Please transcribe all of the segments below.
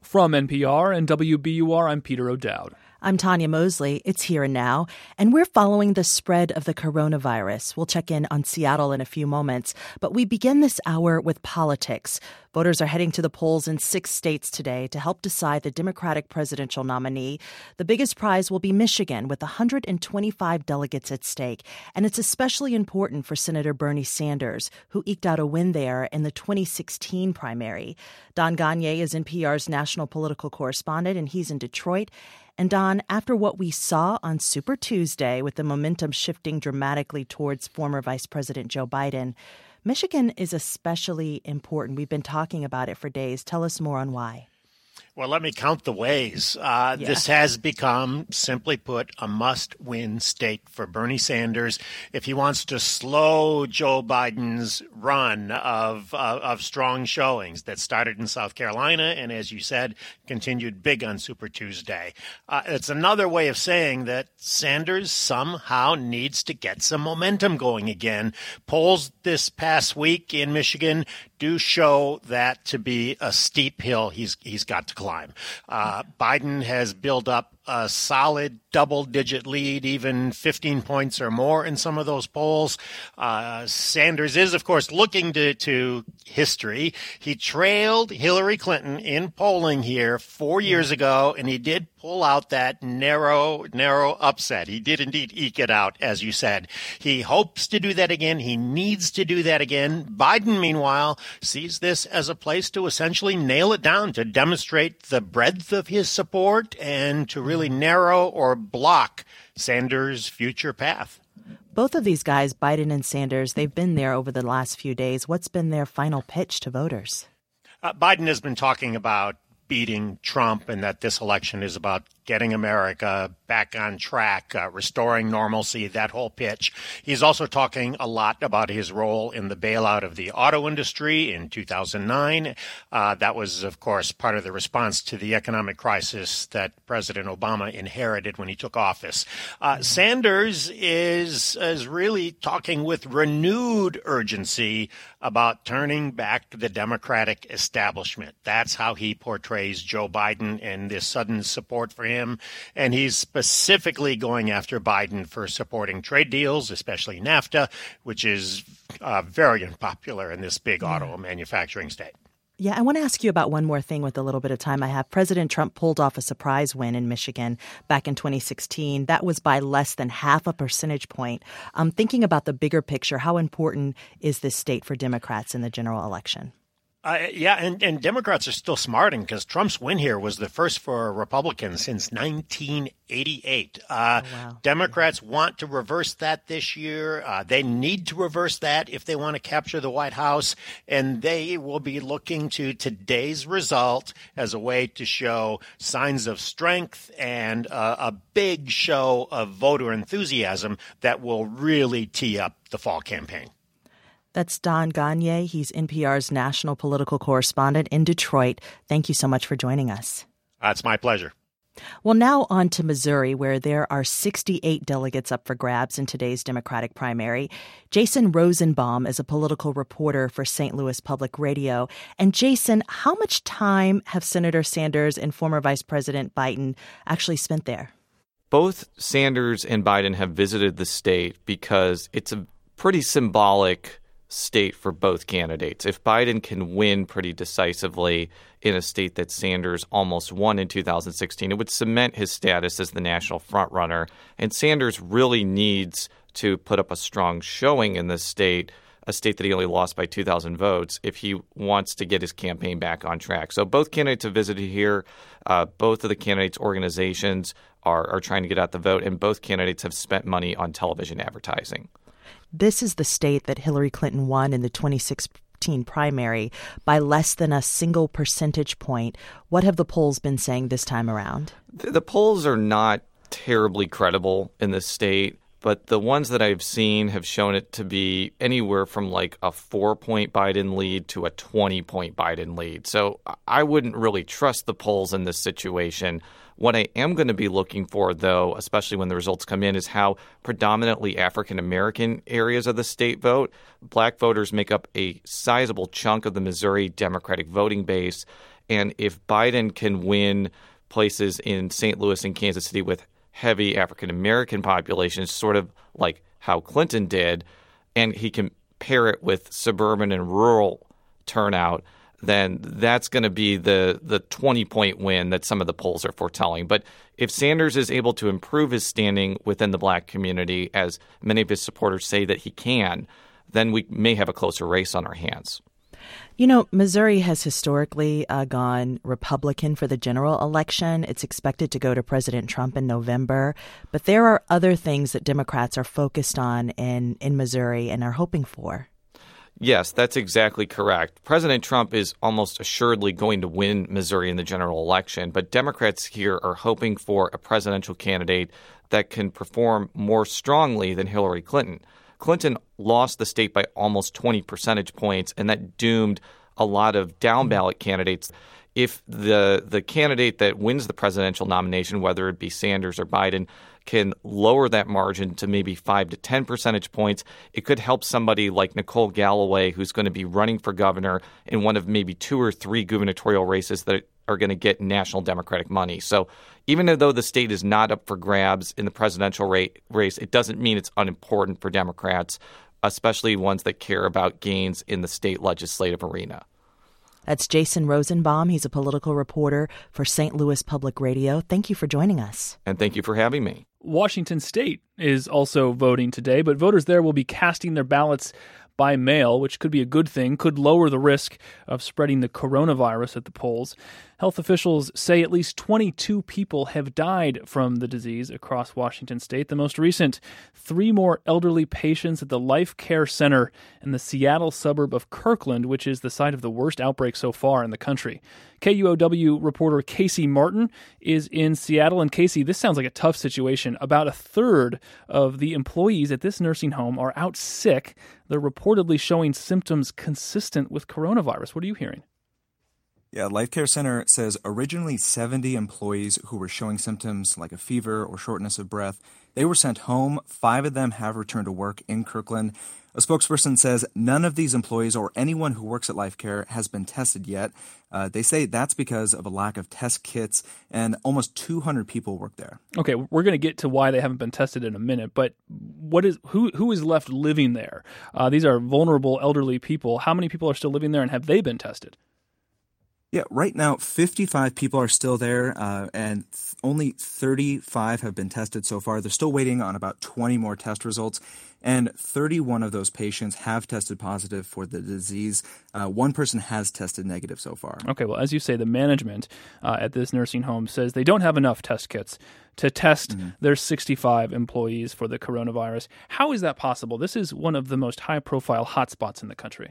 From NPR and WBUR, I'm Peter O'Dowd. I'm Tanya Mosley. It's Here and Now, and we're following the spread of the coronavirus. We'll check in on Seattle in a few moments, but we begin this hour with politics. Voters are heading to the polls in 6 states today to help decide the Democratic presidential nominee. The biggest prize will be Michigan, with 125 delegates at stake, and it's especially important for Senator Bernie Sanders, who eked out a win there in the 2016 primary. Don Gonyea is NPR's national political correspondent, and he's in Detroit. And Don, after what we saw on Super Tuesday, with the momentum shifting dramatically towards former Vice President Joe Biden, Michigan is especially important. We've been talking about it for days. Tell us more on why. Well, let me count the ways. This has become, simply put, a must-win state for Bernie Sanders if he wants to slow Joe Biden's run of strong showings that started in South Carolina and, as you said, continued big on Super Tuesday. It's another way of saying that Sanders somehow needs to get some momentum going again. Polls this past week in Michigan do show that to be a steep hill he's got to climb. Biden has built up a solid double-digit lead, even 15 points or more in some of those polls. Sanders is, of course, looking to history. He trailed Hillary Clinton in polling here 4 years ago, and he did pull out that narrow upset. He did indeed eke it out, as you said. He hopes to do that again. He needs to do that again. Biden, meanwhile, sees this as a place to essentially nail it down, to demonstrate the breadth of his support and to really narrow or block Sanders' future path. Both of these guys, Biden and Sanders, they've been there over the last few days. What's been their final pitch to voters? Biden has been talking about beating Trump and that this election is about getting America back on track, restoring normalcy, that whole pitch. He's also talking a lot about his role in the bailout of the auto industry in 2009. That was, of course, part of the response to the economic crisis that President Obama inherited when he took office. Sanders is really talking with renewed urgency about turning back the Democratic establishment. That's how he portrays Joe Biden and this sudden support for him. And he's specifically going after Biden for supporting trade deals, especially NAFTA, which is very unpopular in this big auto manufacturing state. Yeah, I want to ask you about one more thing with the little bit of time I have. President Trump pulled off a surprise win in Michigan back in 2016. That was by less than half a percentage point. Thinking about the bigger picture, how important is this state for Democrats in the general election? And Democrats are still smarting because Trump's win here was the first for a Republican since 1988. Democrats want to reverse that this year. They need to reverse that if they want to capture the White House, and they will be looking to today's result as a way to show signs of strength and a big show of voter enthusiasm that will really tee up the fall campaign. That's Don Gonyea. He's NPR's national political correspondent in Detroit. Thank you so much for joining us. It's my pleasure. Well, now on to Missouri, where there are 68 delegates up for grabs in today's Democratic primary. Jason Rosenbaum is a political reporter for St. Louis Public Radio. And Jason, how much time have Senator Sanders and former Vice President Biden actually spent there? Both Sanders and Biden have visited the state because it's a pretty symbolic state for both candidates. If Biden can win pretty decisively in a state that Sanders almost won in 2016, it would cement his status as the national frontrunner. And Sanders really needs to put up a strong showing in this state, a state that he only lost by 2,000 votes, if he wants to get his campaign back on track. So both candidates have visited here. Both of the candidates' organizations are trying to get out the vote, and both candidates have spent money on television advertising. This is the state that Hillary Clinton won in the 2016 primary by less than a single percentage point. What have the polls been saying this time around? The polls are not terribly credible in this state, but the ones that I've seen have shown it to be anywhere from like a 4-point Biden lead to a 20-point Biden lead. So I wouldn't really trust the polls in this situation. What I am going to be looking for, though, especially when the results come in, is how predominantly African-American areas of the state vote. Black voters make up a sizable chunk of the Missouri Democratic voting base. And if Biden can win places in St. Louis and Kansas City with heavy African-American populations, sort of like how Clinton did, and he can pair it with suburban and rural turnout, then that's going to be the 20-point win that some of the polls are foretelling. But if Sanders is able to improve his standing within the black community, as many of his supporters say that he can, then we may have a closer race on our hands. You know, Missouri has historically gone Republican for the general election. It's expected to go to President Trump in November. But there are other things that Democrats are focused on in Missouri and are hoping for. Yes, that's exactly correct. President Trump is almost assuredly going to win Missouri in the general election, but Democrats here are hoping for a presidential candidate that can perform more strongly than Hillary Clinton. Clinton lost the state by almost 20 percentage points, and that doomed a lot of down-ballot candidates. If the candidate that wins the presidential nomination, whether it be Sanders or Biden, can lower that margin to maybe 5 to 10 percentage points, it could help somebody like Nicole Galloway, who's going to be running for governor in one of maybe 2 or 3 gubernatorial races that are going to get national Democratic money. So even though the state is not up for grabs in the presidential race, it doesn't mean it's unimportant for Democrats, especially ones that care about gains in the state legislative arena. That's Jason Rosenbaum. He's a political reporter for St. Louis Public Radio. Thank you for joining us. And thank you for having me. Washington State is also voting today, but voters there will be casting their ballots by mail, which could be a good thing, could lower the risk of spreading the coronavirus at the polls. Health officials say at least 22 people have died from the disease across Washington State. The most recent, 3 more elderly patients at the Life Care Center in the Seattle suburb of Kirkland, which is the site of the worst outbreak so far in the country. KUOW reporter Casey Martin is in Seattle. And Casey, this sounds like a tough situation. About a third of the employees at this nursing home are out sick. They're reportedly showing symptoms consistent with coronavirus. What are you hearing? Yeah, Life Care Center says originally 70 employees who were showing symptoms like a fever or shortness of breath, they were sent home. 5 of them have returned to work in Kirkland. A spokesperson says none of these employees or anyone who works at Life Care has been tested yet. They say that's because of a lack of test kits, and almost 200 people work there. Okay, we're going to get to why they haven't been tested in a minute, but who is left living there? These are vulnerable elderly people. How many people are still living there, and have they been tested? Yeah, right now, 55 people are still there, and only 35 have been tested so far. They're still waiting on about 20 more test results, and 31 of those patients have tested positive for the disease. 1 person has tested negative so far. Okay, well, as you say, the management at this nursing home says they don't have enough test kits to test their 65 employees for the coronavirus. How is that possible? This is one of the most high-profile hotspots in the country.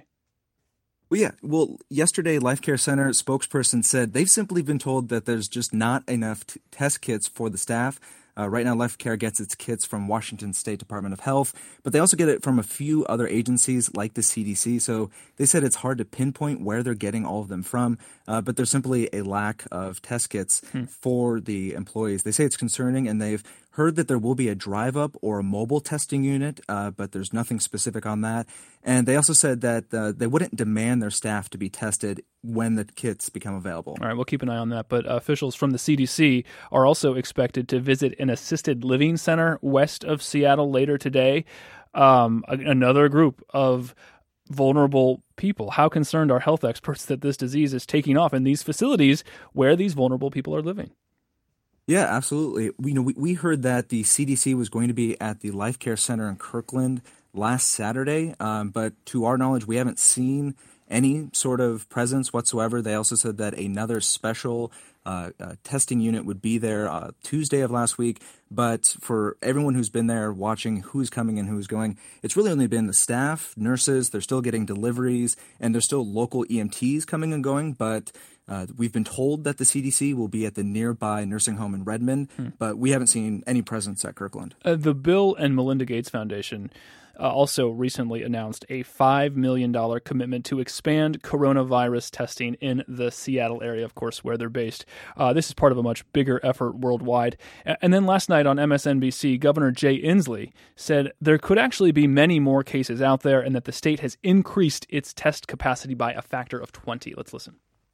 Well, yesterday, Life Care Center spokesperson said they've simply been told that there's just not enough test kits for the staff. Right now, Life Care gets its kits from Washington State Department of Health, but they also get it from a few other agencies like the CDC. So they said it's hard to pinpoint where they're getting all of them from, but there's simply a lack of test kits for the employees. They say it's concerning, and they've heard that there will be a drive-up or a mobile testing unit, but there's nothing specific on that. And they also said that they wouldn't demand their staff to be tested when the kits become available. All right, we'll keep an eye on that. But officials from the CDC are also expected to visit an assisted living center west of Seattle later today. Another group of vulnerable people. How concerned are health experts that this disease is taking off in these facilities where these vulnerable people are living? Yeah, absolutely. We heard that the CDC was going to be at the Life Care Center in Kirkland last Saturday, but to our knowledge, we haven't seen any sort of presence whatsoever. They also said that another special testing unit would be there Tuesday of last week, but for everyone who's been there watching who's coming and who's going, it's really only been the staff, nurses. They're still getting deliveries, and there's still local EMTs coming and going, but we've been told that the CDC will be at the nearby nursing home in Redmond, but we haven't seen any presence at Kirkland. The Bill and Melinda Gates Foundation also recently announced a $5 million commitment to expand coronavirus testing in the Seattle area, of course, where they're based. This is part of a much bigger effort worldwide. And then last night on MSNBC, Governor Jay Inslee said there could actually be many more cases out there and that the state has increased its test capacity by a factor of 20. Let's listen.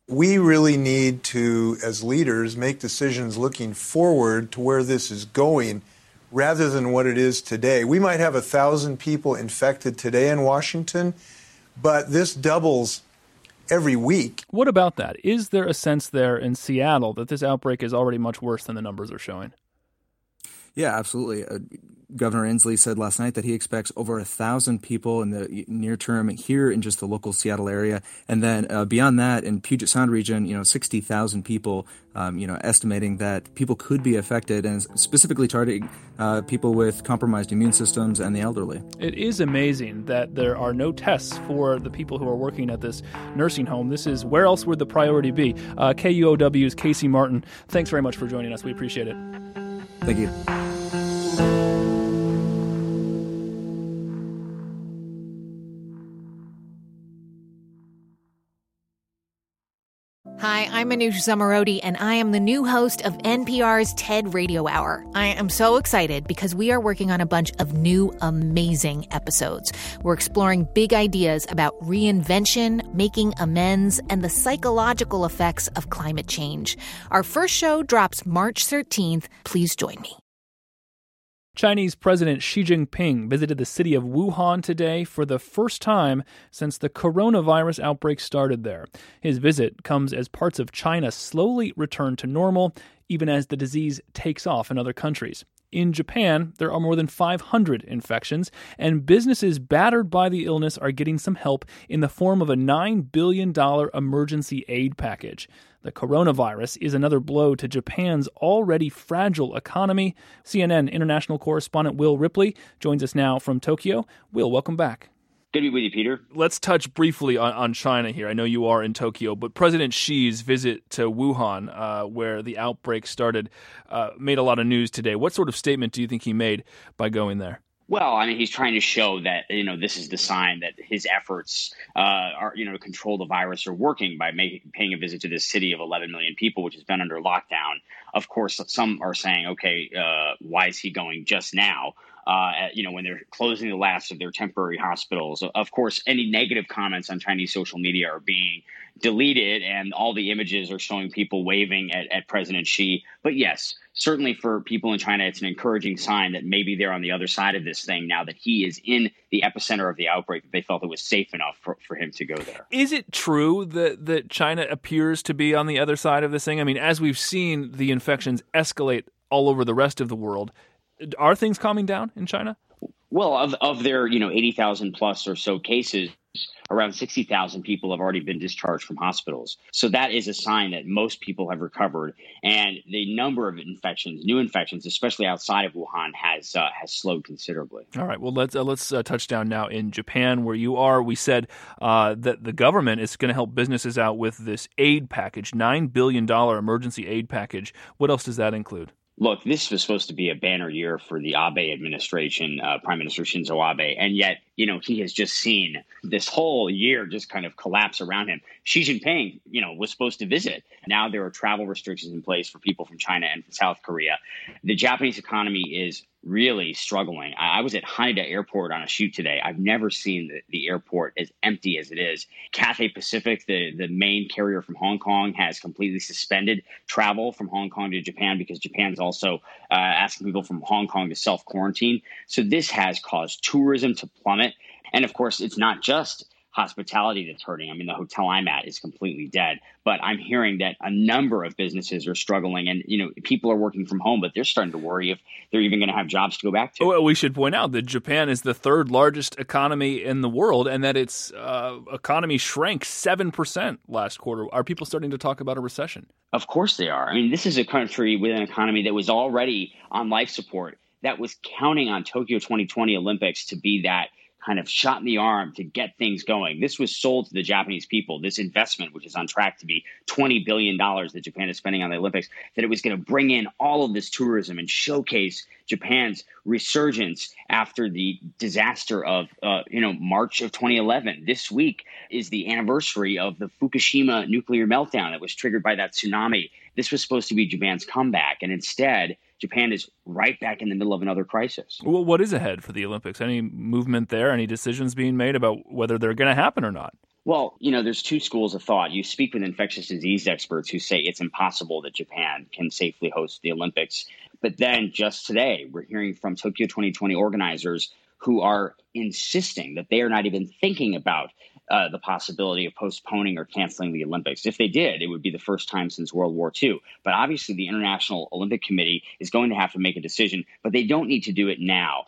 We really need to, as leaders, make decisions looking forward to where this is going rather than what it is today. We might have 1,000 people infected today in Washington, but this doubles every week. What about that? Is there a sense there in Seattle that this outbreak is already much worse than the numbers are showing? Yeah, absolutely. Governor Inslee said last night that he expects over 1,000 people in the near term here in just the local Seattle area. And then beyond that, in Puget Sound region, 60,000 people, estimating that people could be affected, and specifically targeting people with compromised immune systems and the elderly. It is amazing that there are no tests for the people who are working at this nursing home. This is where else would the priority be? KUOW's Casey Martin, thanks very much for joining us. We appreciate it. Thank you. Hi, I'm Manoush Zomorodi, and I am the new host of NPR's TED Radio Hour. I am so excited because we are working on a bunch of new, amazing episodes. We're exploring big ideas about reinvention, making amends, and the psychological effects of climate change. Our first show drops March 13th. Please join me. Chinese President Xi Jinping visited the city of Wuhan today for the first time since the coronavirus outbreak started there. His visit comes as parts of China slowly return to normal, even as the disease takes off in other countries. In Japan, there are more than 500 infections, and businesses battered by the illness are getting some help in the form of a $9 billion emergency aid package. The coronavirus is another blow to Japan's already fragile economy. CNN international correspondent Will Ripley joins us now from Tokyo. Will, welcome back. Good to be with you, Peter. Let's touch briefly on China here. I know you are in Tokyo, but President Xi's visit to Wuhan, where the outbreak started, made a lot of news today. What sort of statement do you think he made by going there? Well, I mean, he's trying to show that, this is the sign that his efforts to control the virus are working by paying a visit to this city of 11 million people, which has been under lockdown. Of course, some are saying, okay, why is he going just now? When they're closing the last of their temporary hospitals. Of course, any negative comments on Chinese social media are being deleted, and all the images are showing people waving at President Xi. But yes, certainly for people in China, it's an encouraging sign that maybe they're on the other side of this thing now that he is in the epicenter of the outbreak, that they felt it was safe enough for him to go there. Is it true that China appears to be on the other side of this thing? I mean, as we've seen the infections escalate all over the rest of the world, are things calming down in China? Well, of their 80,000 plus or so cases, around 60,000 people have already been discharged from hospitals. So that is a sign that most people have recovered, and the number of new infections, especially outside of Wuhan, has slowed considerably. All right. Well, let's touch down now in Japan, where you are. We said that the government is going to help businesses out with this aid package, $9 billion emergency aid package. What else does that include? Look, this was supposed to be a banner year for the Abe administration, Prime Minister Shinzo Abe, and yet, he has just seen this whole year just kind of collapse around him. Xi Jinping, was supposed to visit. Now there are travel restrictions in place for people from China and from South Korea. The Japanese economy is really struggling. I was at Haneda Airport on a shoot today. I've never seen the airport as empty as it is. Cathay Pacific, the main carrier from Hong Kong, has completely suspended travel from Hong Kong to Japan because Japan's also asking people from Hong Kong to self-quarantine. So this has caused tourism to plummet. And of course, it's not just hospitality that's hurting. I mean, the hotel I'm at is completely dead, but I'm hearing that a number of businesses are struggling, and, people are working from home, but they're starting to worry if they're even going to have jobs to go back to. Well, we should point out that Japan is the third largest economy in the world, and that its economy shrank 7% last quarter. Are people starting to talk about a recession? Of course they are. I mean, this is a country with an economy that was already on life support, that was counting on Tokyo 2020 Olympics to be that kind of shot in the arm to get things going. This was sold to the Japanese people, this investment, which is on track to be $20 billion that Japan is spending on the Olympics, that it was going to bring in all of this tourism and showcase Japan's resurgence after the disaster of, March of 2011. This week is the anniversary of the Fukushima nuclear meltdown that was triggered by that tsunami. This was supposed to be Japan's comeback, and instead, Japan is right back in the middle of another crisis. Well, what is ahead for the Olympics? Any movement there? Any decisions being made about whether they're going to happen or not? Well, there's two schools of thought. You speak with infectious disease experts who say it's impossible that Japan can safely host the Olympics. But then just today, we're hearing from Tokyo 2020 organizers who are insisting that they are not even thinking about the possibility of postponing or canceling the Olympics. If they did, it would be the first time since World War II. But obviously, the International Olympic Committee is going to have to make a decision, but they don't need to do it now.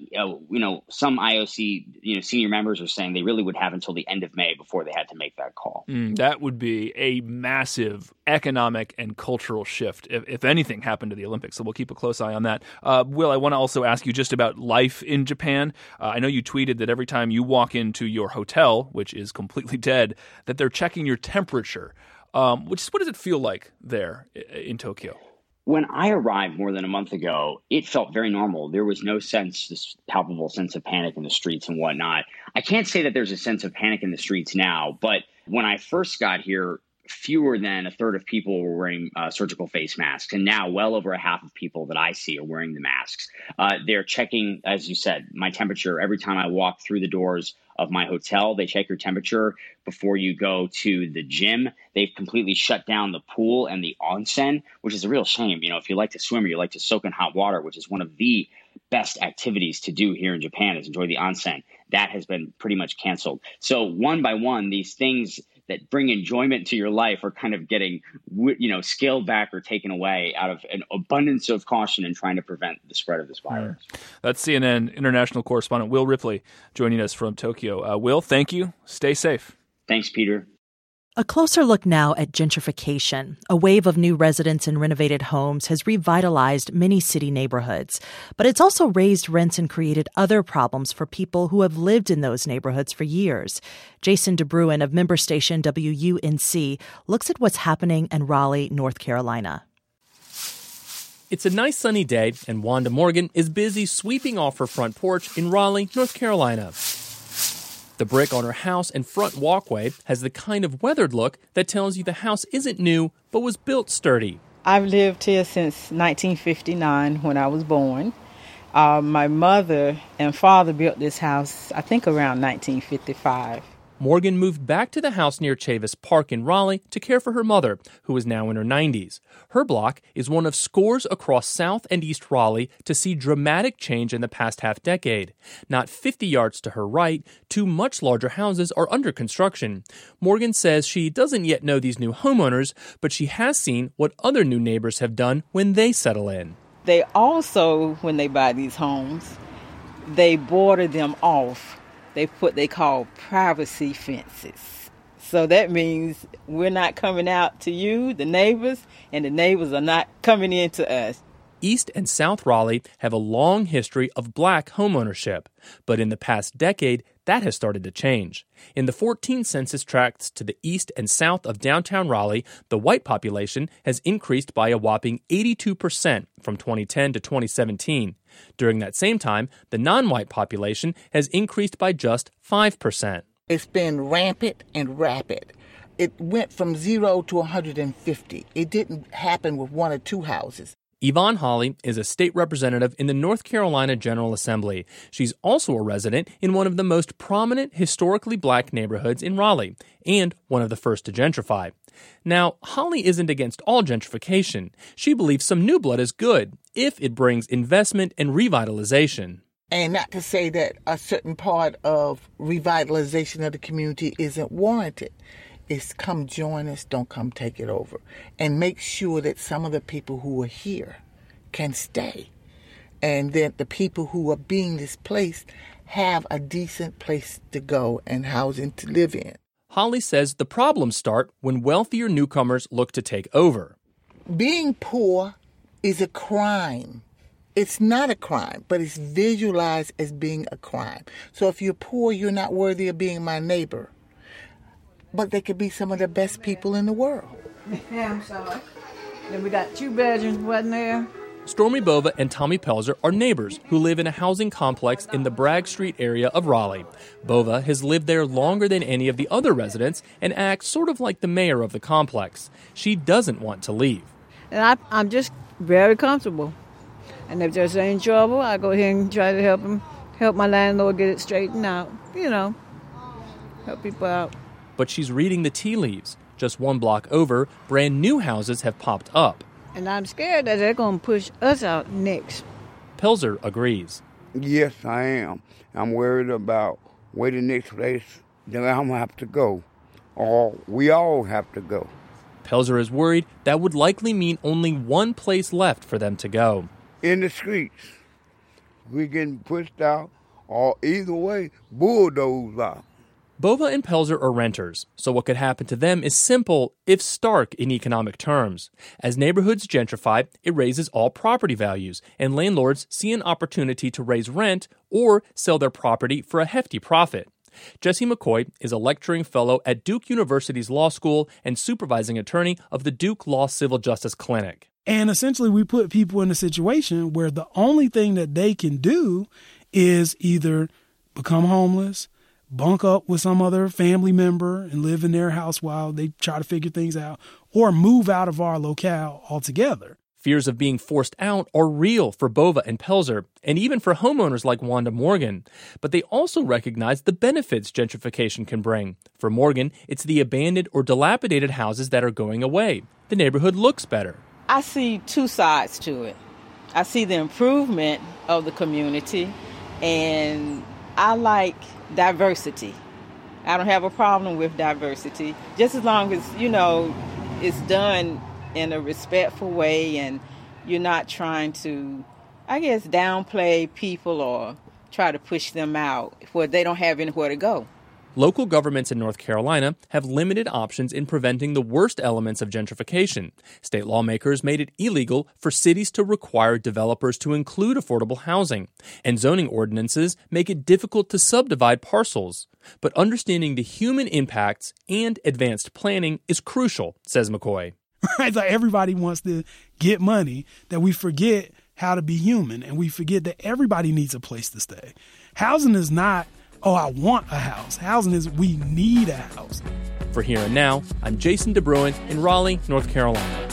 Some IOC senior members are saying they really would have until the end of May before they had to make that call. That would be a massive economic and cultural shift if anything happened to the Olympics. So we'll keep a close eye on that. Will, I want to also ask you just about life in Japan. I know you tweeted that every time you walk into your hotel, which is completely dead, that they're checking your temperature. What does it feel like there in Tokyo? When I arrived more than a month ago, it felt very normal. There was no this palpable sense of panic in the streets and whatnot. I can't say that there's a sense of panic in the streets now, but when I first got here, fewer than a third of people were wearing surgical face masks. And now well over a half of people that I see are wearing the masks. They're checking, as you said, my temperature. Every time I walk through the doors of my hotel, they check your temperature before you go to the gym. They've completely shut down the pool and the onsen, which is a real shame. If you like to swim or you like to soak in hot water, which is one of the best activities to do here in Japan, is enjoy the onsen. That has been pretty much canceled. So one by one, these things that bring enjoyment to your life are kind of getting, scaled back or taken away out of an abundance of caution in trying to prevent the spread of this virus. That's CNN international correspondent Will Ripley joining us from Tokyo. Will, thank you. Stay safe. Thanks, Peter. A closer look now at gentrification. A wave of new residents in renovated homes has revitalized many city neighborhoods, but it's also raised rents and created other problems for people who have lived in those neighborhoods for years. Jason DeBruin of member station WUNC looks at what's happening in Raleigh, North Carolina. It's a nice sunny day, and Wanda Morgan is busy sweeping off her front porch in Raleigh, North Carolina. The brick on her house and front walkway has the kind of weathered look that tells you the house isn't new, but was built sturdy. I've lived here since 1959 when I was born. My mother and father built this house, I think, around 1955. Morgan moved back to the house near Chavis Park in Raleigh to care for her mother, who is now in her 90s. Her block is one of scores across South and East Raleigh to see dramatic change in the past half-decade. Not 50 yards to her right, two much larger houses are under construction. Morgan says she doesn't yet know these new homeowners, but she has seen what other new neighbors have done when they settle in. They also, when they buy these homes, they border them off. They call privacy fences. So that means we're not coming out to you, the neighbors, and the neighbors are not coming in to us. East and South Raleigh have a long history of black homeownership, but in the past decade, that has started to change. In the 14 census tracts to the east and south of downtown Raleigh, the white population has increased by a whopping 82% from 2010 to 2017. During that same time, the non-white population has increased by just 5%. It's been rampant and rapid. It went from 0 to 150. It didn't happen with one or two houses. Yvonne Hawley is a state representative in the North Carolina General Assembly. She's also a resident in one of the most prominent historically black neighborhoods in Raleigh, and one of the first to gentrify. Now, Hawley isn't against all gentrification. She believes some new blood is good, if it brings investment and revitalization. And not to say that a certain part of revitalization of the community isn't warranted. It's come join us, don't come take it over. And make sure that some of the people who are here can stay. And that the people who are being displaced have a decent place to go and housing to live in. Hawley says the problems start when wealthier newcomers look to take over. Being poor is a crime. It's not a crime, but it's visualized as being a crime. So if you're poor, you're not worthy of being my neighbor. But they could be some of the best people in the world. Yeah, I'm sorry. Then we got 2 bedrooms, wasn't there? Stormy Bova and Tommy Pelzer are neighbors who live in a housing complex in the Bragg Street area of Raleigh. Bova has lived there longer than any of the other residents and acts sort of like the mayor of the complex. She doesn't want to leave. And I'm just very comfortable. And if there's any trouble, I go ahead and try to help my landlord get it straightened out. Help people out. but she's reading the tea leaves. Just one block over, brand new houses have popped up. And I'm scared that they're going to push us out next. Pelzer agrees. Yes, I am. I'm worried about where the next place that I'm going to have to go, or we all have to go. Pelzer is worried that would likely mean only one place left for them to go. In the streets. We're getting pushed out, or either way, bulldozed out. Bova and Pelzer are renters, so what could happen to them is simple, if stark in economic terms. As neighborhoods gentrify, it raises all property values, and landlords see an opportunity to raise rent or sell their property for a hefty profit. Jesse McCoy is a lecturing fellow at Duke University's law school and supervising attorney of the Duke Law Civil Justice Clinic. And essentially, we put people in a situation where the only thing that they can do is either become homeless, bunk up with some other family member and live in their house while they try to figure things out, or move out of our locale altogether. Fears of being forced out are real for Bova and Pelzer, and even for homeowners like Wanda Morgan. But they also recognize the benefits gentrification can bring. For Morgan, it's the abandoned or dilapidated houses that are going away. The neighborhood looks better. I see two sides to it. I see the improvement of the community, and I like diversity. I don't have a problem with diversity, just as long as, it's done in a respectful way and you're not trying to, downplay people or try to push them out where they don't have anywhere to go. Local governments in North Carolina have limited options in preventing the worst elements of gentrification. State lawmakers made it illegal for cities to require developers to include affordable housing, and zoning ordinances make it difficult to subdivide parcels. But understanding the human impacts and advanced planning is crucial, says McCoy. It's like everybody wants to get money, that we forget how to be human, and we forget that everybody needs a place to stay. Housing is not, I want a house. Housing is, we need a house. For Here and Now, I'm Jason DeBruin in Raleigh, North Carolina.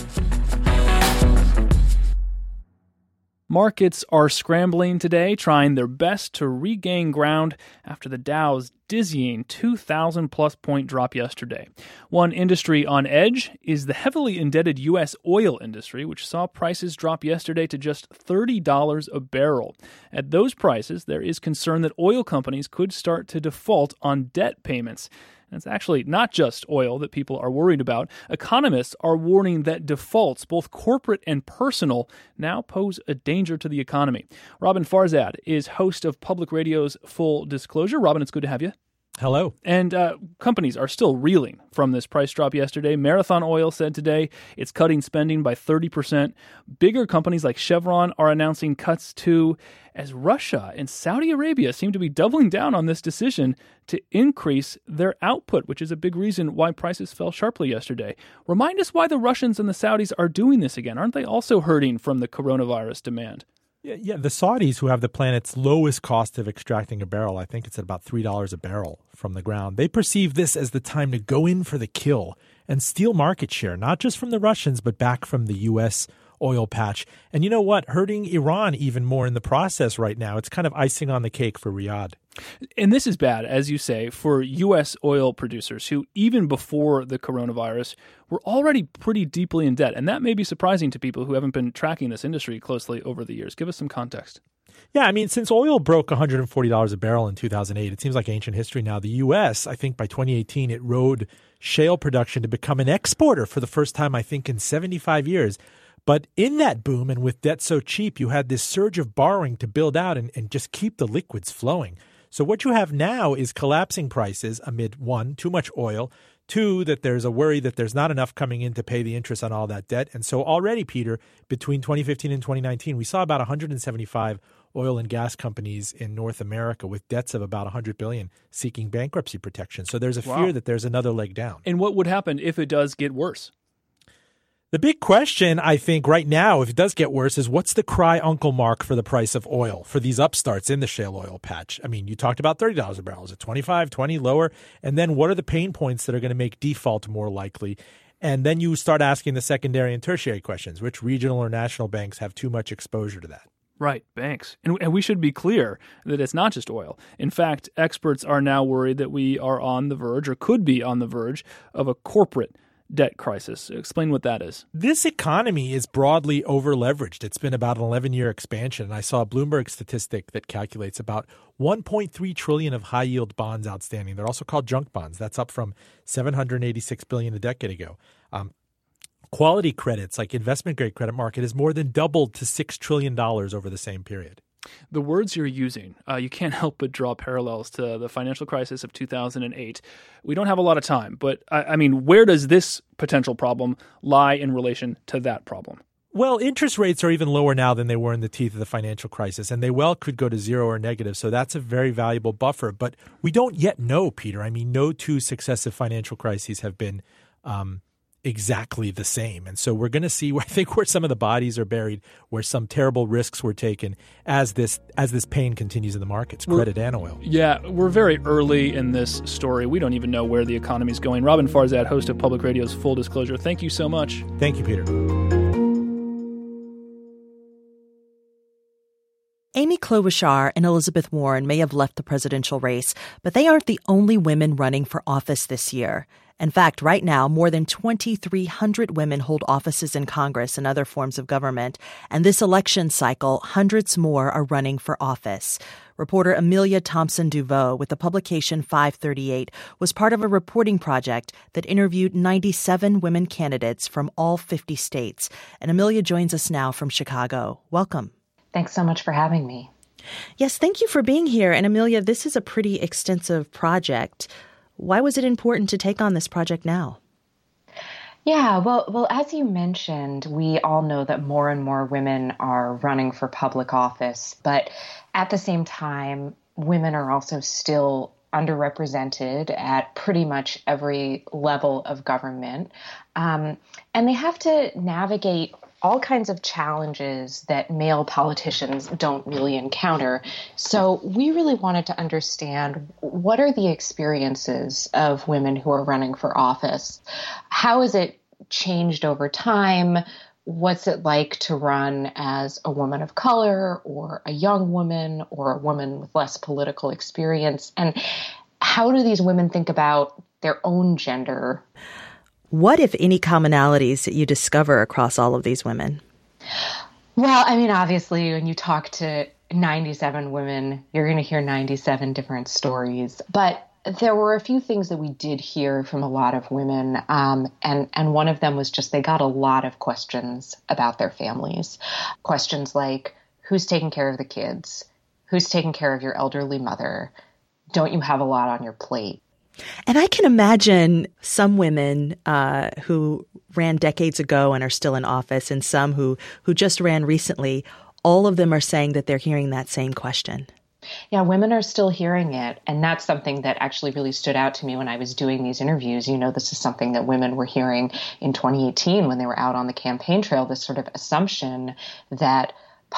Markets are scrambling today, trying their best to regain ground after the Dow's dizzying 2,000-plus point drop yesterday. One industry on edge is the heavily indebted U.S. oil industry, which saw prices drop yesterday to just $30 a barrel. At those prices, there is concern that oil companies could start to default on debt payments. And it's actually not just oil that people are worried about. Economists are warning that defaults, both corporate and personal, now pose a danger to the economy. Robin Farzad is host of Public Radio's Full Disclosure. Robin, it's good to have you. Hello. And companies are still reeling from this price drop yesterday. Marathon Oil said today it's cutting spending by 30%. Bigger companies like Chevron are announcing cuts too, as Russia and Saudi Arabia seem to be doubling down on this decision to increase their output, which is a big reason why prices fell sharply yesterday. Remind us why the Russians and the Saudis are doing this again. Aren't they also hurting from the coronavirus demand? Yeah, the Saudis, who have the planet's lowest cost of extracting a barrel, I think it's at about $3 a barrel from the ground, they perceive this as the time to go in for the kill and steal market share, not just from the Russians, but back from the U.S. oil patch. And you know what? Hurting Iran even more in the process right now. It's kind of icing on the cake for Riyadh. And this is bad, as you say, for U.S. oil producers who, even before the coronavirus, were already pretty deeply in debt. And that may be surprising to people who haven't been tracking this industry closely over the years. Give us some context. Yeah, I mean, since oil broke $140 a barrel in 2008, it seems like ancient history now. The U.S., I think by 2018, it rode shale production to become an exporter for the first time, I think, in 75 years. But in that boom, and with debt so cheap, you had this surge of borrowing to build out and just keep the liquids flowing. So what you have now is collapsing prices amid, one, too much oil, two, that there's a worry that there's not enough coming in to pay the interest on all that debt. And so already, Peter, between 2015 and 2019, we saw about 175 oil and gas companies in North America with debts of about $100 billion seeking bankruptcy protection. So there's a fear that there's another leg down. And what would happen if it does get worse? The big question, I think, right now, if it does get worse, is what's the cry uncle mark for the price of oil for these upstarts in the shale oil patch? I mean, you talked about $30 a barrel. Is it 25, 20, lower? And then what are the pain points that are going to make default more likely? And then you start asking the secondary and tertiary questions. Which regional or national banks have too much exposure to that? Right, banks. And we should be clear that it's not just oil. In fact, experts are now worried that we are on the verge, or could be on the verge, of a corporate debt crisis. Explain what that is. This economy is broadly over-leveraged. It's been about an 11-year expansion. And I saw a Bloomberg statistic that calculates about $1.3 trillion of high-yield bonds outstanding. They're also called junk bonds. That's up from $786 billion a decade ago. Quality credits, like investment-grade credit market, has more than doubled to $6 trillion over the same period. The words you're using, you can't help but draw parallels to the financial crisis of 2008. We don't have a lot of time, but I mean, where does this potential problem lie in relation to that problem? Well, interest rates are even lower now than they were in the teeth of the financial crisis, and they well could go to zero or negative, so that's a very valuable buffer. But we don't yet know, Peter. I mean, no two successive financial crises have been exactly the same. And so we're going to see, I think, where some of the bodies are buried, where some terrible risks were taken as this pain continues in the markets, credit and oil. Yeah, we're very early in this story. We don't even know where the economy is going. Robin Farzad, host of Public Radio's Full Disclosure, thank you so much. Thank you, Peter. Amy Klobuchar and Elizabeth Warren may have left the presidential race, but they aren't the only women running for office this year. In fact, right now, more than 2,300 women hold offices in Congress and other forms of government. And this election cycle, hundreds more are running for office. Reporter Amelia Thompson Duveau with the publication 538 was part of a reporting project that interviewed 97 women candidates from all 50 states. And Amelia joins us now from Chicago. Welcome. Thanks so much for having me. Yes, thank you for being here. And Amelia, this is a pretty extensive project. Why was it important to take on this project now? Yeah, well, as you mentioned, we all know that more and more women are running for public office. But at the same time, women are also still underrepresented at pretty much every level of government. And they have to navigate all kinds of challenges that male politicians don't really encounter. So we really wanted to understand, what are the experiences of women who are running for office? How has it changed over time? What's it like to run as a woman of color or a young woman or a woman with less political experience? And how do these women think about their own gender? What, if any, commonalities that you discover across all of these women? Well, I mean, obviously, when you talk to 97 women, you're going to hear 97 different stories. But there were a few things that we did hear from a lot of women. And one of them was just they got a lot of questions about their families. Questions like, who's taking care of the kids? Who's taking care of your elderly mother? Don't you have a lot on your plate? And I can imagine some women who ran decades ago and are still in office, and some who just ran recently, all of them are saying that they're hearing that same question. Yeah, women are still hearing it. And that's something that actually really stood out to me when I was doing these interviews. You know, this is something that women were hearing in 2018 when they were out on the campaign trail, this sort of assumption that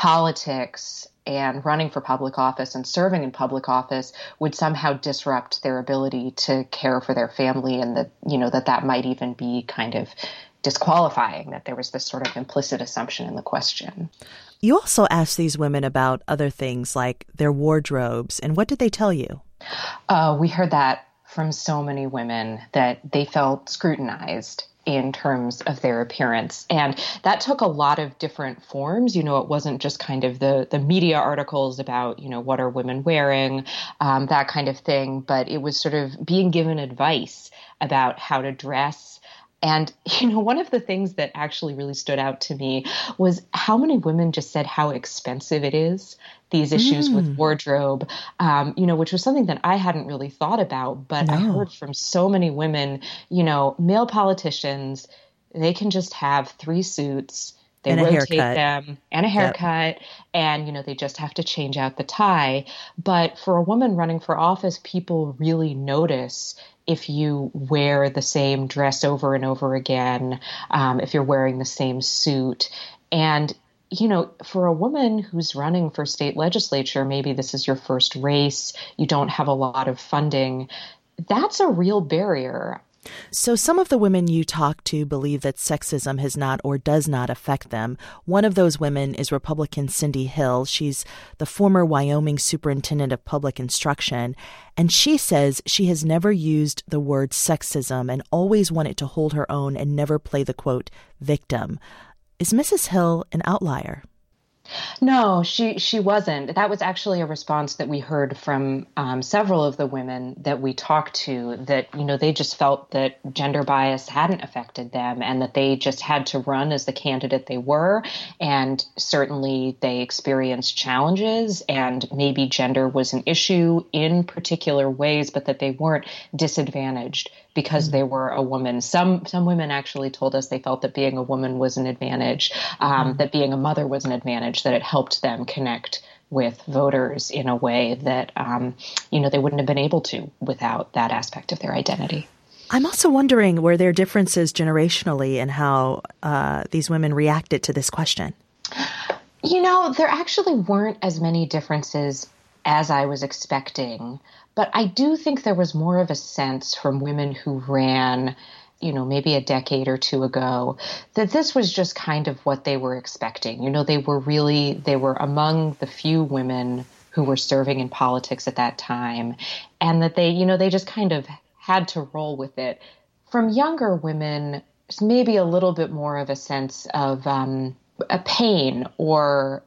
politics and running for public office and serving in public office would somehow disrupt their ability to care for their family, and that, you know, that might even be kind of disqualifying, that there was this sort of implicit assumption in the question. You also asked these women about other things like their wardrobes, and what did they tell you? We heard that from so many women, that they felt scrutinized in terms of their appearance. And that took a lot of different forms. You know, it wasn't just kind of the media articles about, you know, what are women wearing, that kind of thing, but it was sort of being given advice about how to dress. And, you know, one of the things that actually really stood out to me was how many women just said how expensive it is, these issues with wardrobe, you know, which was something that I hadn't really thought about. But I heard from so many women, you know, male politicians, they can just have 3 suits. They rotate them and a haircut, and, you know, they just have to change out the tie. But for a woman running for office, people really notice if you wear the same dress over and over again, if you're wearing the same suit. And, you know, for a woman who's running for state legislature, maybe this is your first race, you don't have a lot of funding, that's a real barrier. So some of the women you talk to believe that sexism has not or does not affect them. One of those women is Republican Cindy Hill. She's the former Wyoming superintendent of public instruction, and she says she has never used the word sexism and always wanted to hold her own and never play the, quote, victim. Is Mrs. Hill an outlier? No, she wasn't. That was actually a response that we heard from several of the women that we talked to, that, they just felt that gender bias hadn't affected them and that they just had to run as the candidate they were. And certainly they experienced challenges and maybe gender was an issue in particular ways, but that they weren't disadvantaged because they were a woman. Some women actually told us they felt that being a woman was an advantage, that being a mother was an advantage, that it helped them connect with voters in a way that, they wouldn't have been able to without that aspect of their identity. I'm also wondering, were there differences generationally in how these women reacted to this question? There actually weren't as many differences as I was expecting. But I do think there was more of a sense from women who ran, maybe a decade or two ago, that this was just kind of what they were expecting. They were among the few women who were serving in politics at that time, and that they just kind of had to roll with it. From younger women, there's maybe a little bit more of a sense of a pain or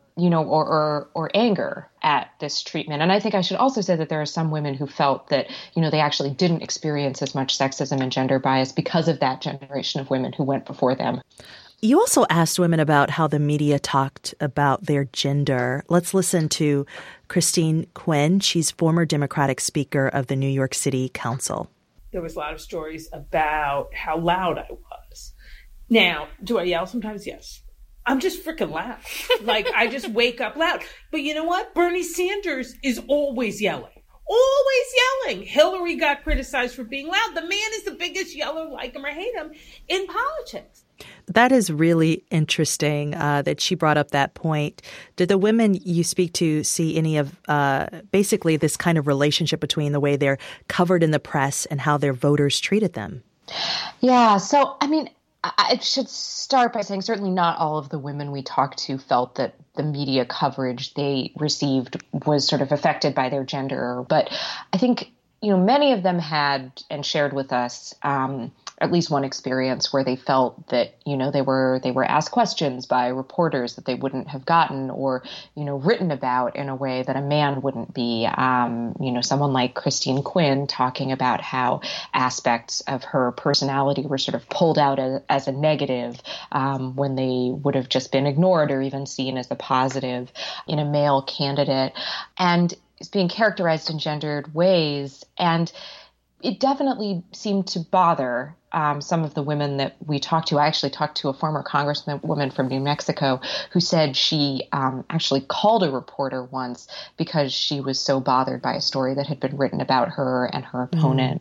anger at this treatment. And I think I should also say that there are some women who felt that, they actually didn't experience as much sexism and gender bias because of that generation of women who went before them. You also asked women about how the media talked about their gender. Let's listen to Christine Quinn. She's former Democratic Speaker of the New York City Council. There was a lot of stories about how loud I was. Now, do I yell sometimes? Yes. I'm just freaking loud. I just wake up loud. But you know what? Bernie Sanders is always yelling. Always yelling. Hillary got criticized for being loud. The man is the biggest yeller, like him or hate him, in politics. That is really interesting that she brought up that point. Did the women you speak to see any of basically this kind of relationship between the way they're covered in the press and how their voters treated them? Yeah. So, I should start by saying certainly not all of the women we talked to felt that the media coverage they received was sort of affected by their gender. But I think, many of them had and shared with us at least one experience where they felt that, they were asked questions by reporters that they wouldn't have gotten or, written about in a way that a man wouldn't be. Someone like Christine Quinn talking about how aspects of her personality were sort of pulled out as a negative when they would have just been ignored or even seen as a positive in a male candidate, and is being characterized in gendered ways. And it definitely seemed to bother some of the women that we talked to. I actually talked to a former congresswoman from New Mexico who said she actually called a reporter once because she was so bothered by a story that had been written about her and her opponent.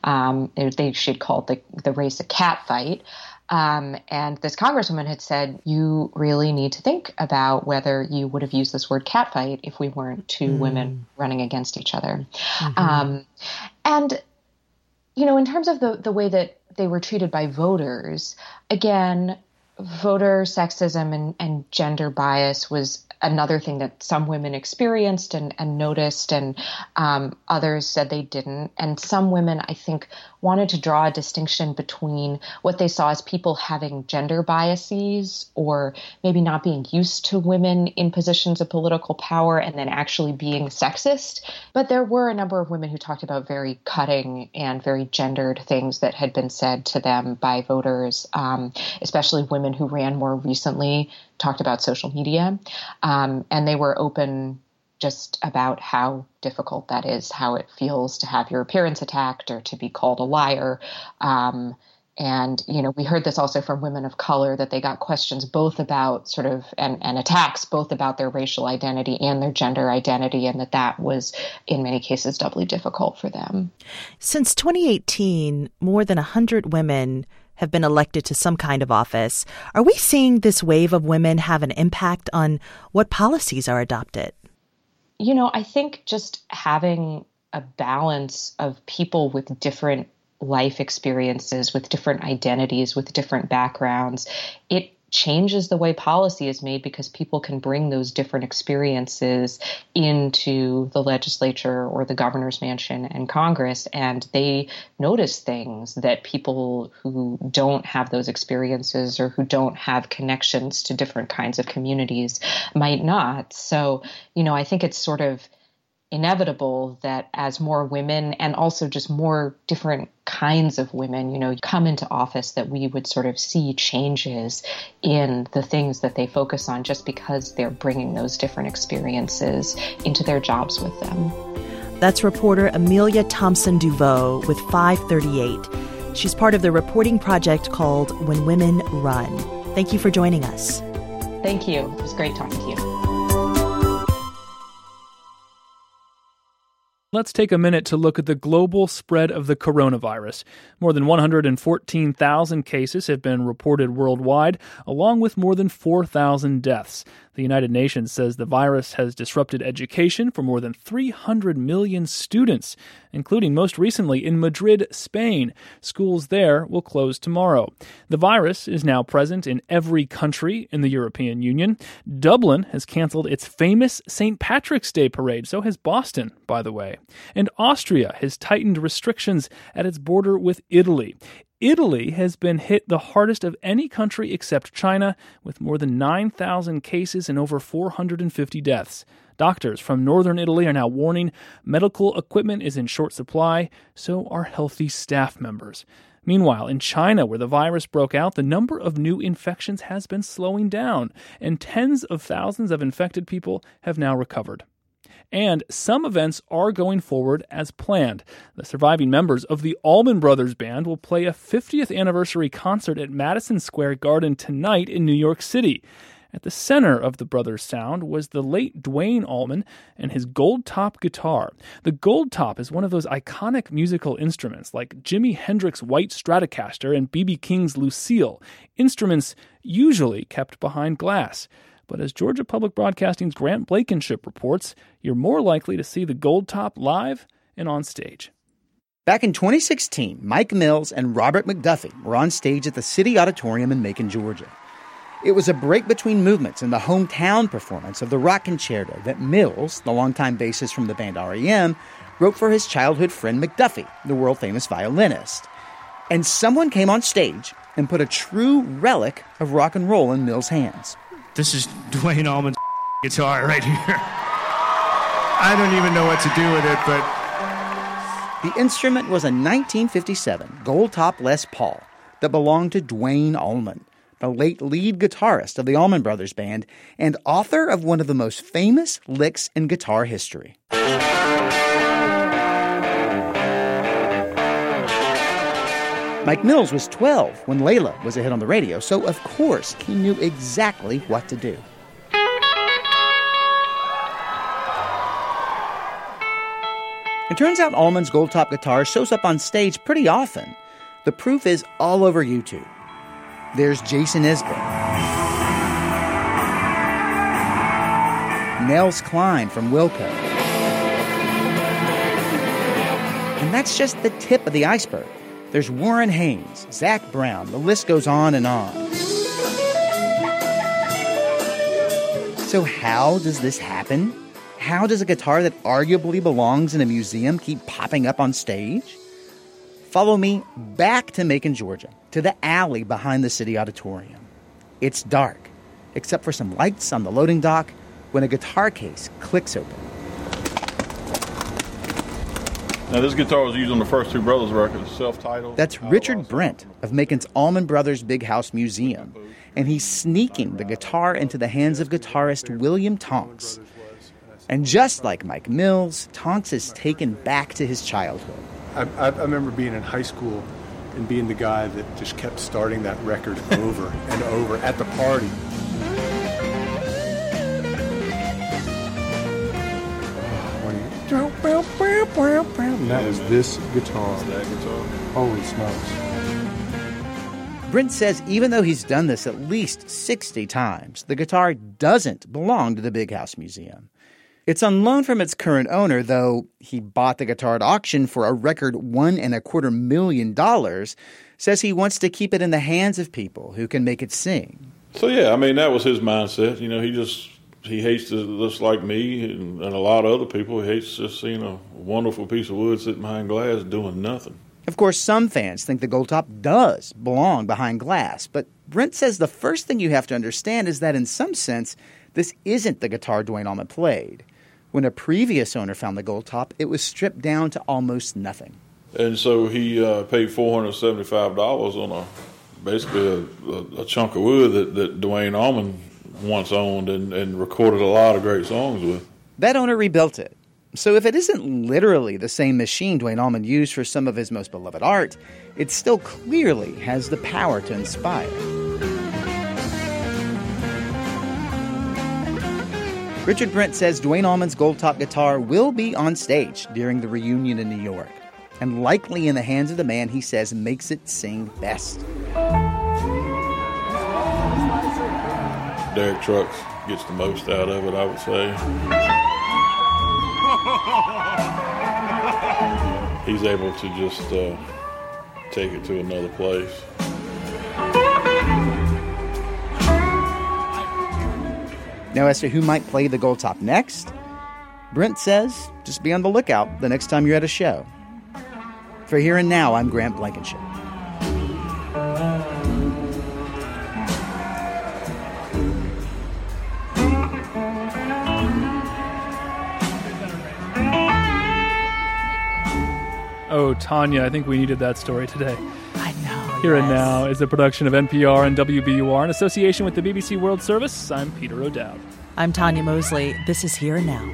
She'd called the race a cat fight. And this congresswoman had said, you really need to think about whether you would have used this word catfight if we weren't two women running against each other. And, in terms of the way that they were treated by voters, again, voter sexism and gender bias was another thing that some women experienced and noticed, and others said they didn't. And some women, I think, wanted to draw a distinction between what they saw as people having gender biases or maybe not being used to women in positions of political power and then actually being sexist. But there were a number of women who talked about very cutting and very gendered things that had been said to them by voters, especially women who ran more recently, talked about social media. And they were open just about how difficult that is, how it feels to have your appearance attacked or to be called a liar. And, we heard this also from women of color, that they got questions both about sort of and attacks both about their racial identity and their gender identity, and that was in many cases doubly difficult for them. Since 2018, more than 100 women have been elected to some kind of office. Are we seeing this wave of women have an impact on what policies are adopted? I think just having a balance of people with different life experiences, with different identities, with different backgrounds, it changes the way policy is made because people can bring those different experiences into the legislature or the governor's mansion and Congress, and they notice things that people who don't have those experiences or who don't have connections to different kinds of communities might not. So, I think it's sort of inevitable that as more women and also just more different kinds of women, come into office, that we would sort of see changes in the things that they focus on just because they're bringing those different experiences into their jobs with them. That's reporter Amelia Thompson DuVoe with 538. She's part of the reporting project called When Women Run. Thank you for joining us. Thank you. It was great talking to you. Let's take a minute to look at the global spread of the coronavirus. More than 114,000 cases have been reported worldwide, along with more than 4,000 deaths. The United Nations says the virus has disrupted education for more than 300 million students, including most recently in Madrid, Spain. Schools there will close tomorrow. The virus is now present in every country in the European Union. Dublin has canceled its famous St. Patrick's Day parade. So has Boston, by the way. And Austria has tightened restrictions at its border with Italy. Italy has been hit the hardest of any country except China, with more than 9,000 cases and over 450 deaths. Doctors from northern Italy are now warning medical equipment is in short supply, so are healthy staff members. Meanwhile, in China, where the virus broke out, the number of new infections has been slowing down, and tens of thousands of infected people have now recovered. And some events are going forward as planned. The surviving members of the Allman Brothers Band will play a 50th anniversary concert at Madison Square Garden tonight in New York City. At the center of the brothers' sound was the late Duane Allman and his gold top guitar. The gold top is one of those iconic musical instruments like Jimi Hendrix's White Stratocaster and B.B. King's Lucille, instruments usually kept behind glass. But as Georgia Public Broadcasting's Grant Blankenship reports, you're more likely to see the gold top live and on stage. Back in 2016, Mike Mills and Robert McDuffie were on stage at the City Auditorium in Macon, Georgia. It was a break between movements in the hometown performance of the rock concerto that Mills, the longtime bassist from the band R.E.M., wrote for his childhood friend McDuffie, the world-famous violinist. And someone came on stage and put a true relic of rock and roll in Mills' hands. This is Duane Allman's guitar right here. I don't even know what to do with it, but... The instrument was a 1957 gold-top Les Paul that belonged to Duane Allman, the late lead guitarist of the Allman Brothers Band and author of one of the most famous licks in guitar history. Mike Mills was 12 when Layla was a hit on the radio, so of course he knew exactly what to do. It turns out Allman's gold-top guitar shows up on stage pretty often. The proof is all over YouTube. There's Jason Isbell, Nels Cline from Wilco. And that's just the tip of the iceberg. There's Warren Haynes, Zach Brown, the list goes on and on. So how does this happen? How does a guitar that arguably belongs in a museum keep popping up on stage? Follow me back to Macon, Georgia, to the alley behind the City Auditorium. It's dark, except for some lights on the loading dock when a guitar case clicks open. Now, this guitar was used on the first two Brothers records, self-titled. That's Richard Brent of Macon's Allman Brothers Big House Museum, and he's sneaking the guitar into the hands of guitarist William Tonks. And just like Mike Mills, Tonks is taken back to his childhood. I remember being in high school and being the guy that just kept starting that record over and over at the party. And that was this guitar. Holy smokes. Brent says even though he's done this at least 60 times, the guitar doesn't belong to the Big House Museum. It's on loan from its current owner, though he bought the guitar at auction for a record $1.25 million, says he wants to keep it in the hands of people who can make it sing. So, yeah, I mean, that was his mindset. You know, he hates to, just like me and a lot of other people, he hates just seeing a wonderful piece of wood sitting behind glass doing nothing. Of course, some fans think the Gold Top does belong behind glass, but Brent says the first thing you have to understand is that in some sense, this isn't the guitar Duane Allman played. When a previous owner found the Gold Top, it was stripped down to almost nothing. And so he paid $475 on basically a chunk of wood that Duane Allman once owned and recorded a lot of great songs with. That owner rebuilt it. So if it isn't literally the same machine Duane Allman used for some of his most beloved art, it still clearly has the power to inspire. Richard Brent says Duane Allman's Gold Top guitar will be on stage during the reunion in New York, and likely in the hands of the man he says makes it sing best. Derek Trucks gets the most out of it, I would say. He's able to just take it to another place. Now, as to who might play the Gold Top next, Brent says just be on the lookout the next time you're at a show. For Here and Now, I'm Grant Blankenship. Oh, Tanya, I think we needed that story today. I know. Here and Now is a production of NPR and WBUR in association with the BBC World Service. I'm Peter O'Dowd. I'm Tanya Mosley. This is Here and Now.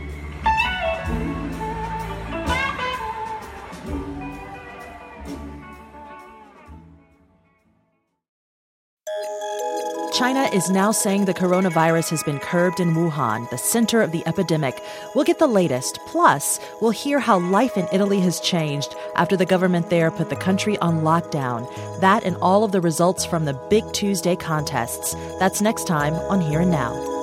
China is now saying the coronavirus has been curbed in Wuhan, the center of the epidemic. We'll get the latest. Plus, we'll hear how life in Italy has changed after the government there put the country on lockdown. That and all of the results from the Big Tuesday contests. That's next time on Here and Now.